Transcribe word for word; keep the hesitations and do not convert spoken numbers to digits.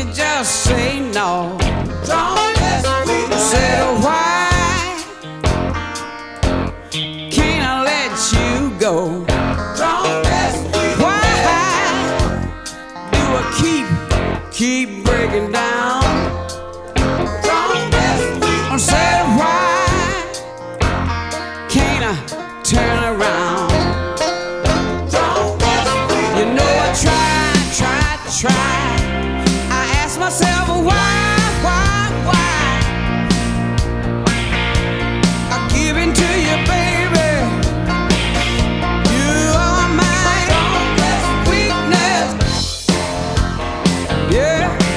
you just say no? Don't mess with me. Said why can't I let you go? Don't mess with me. Why do I keep, keep breaking down? Don't mess with me. I said why can't I turn around? Don't mess with me. You know I tried, tried, tried. I asked myself why, why, why? I give in to you, baby. You are my weakness. Yeah.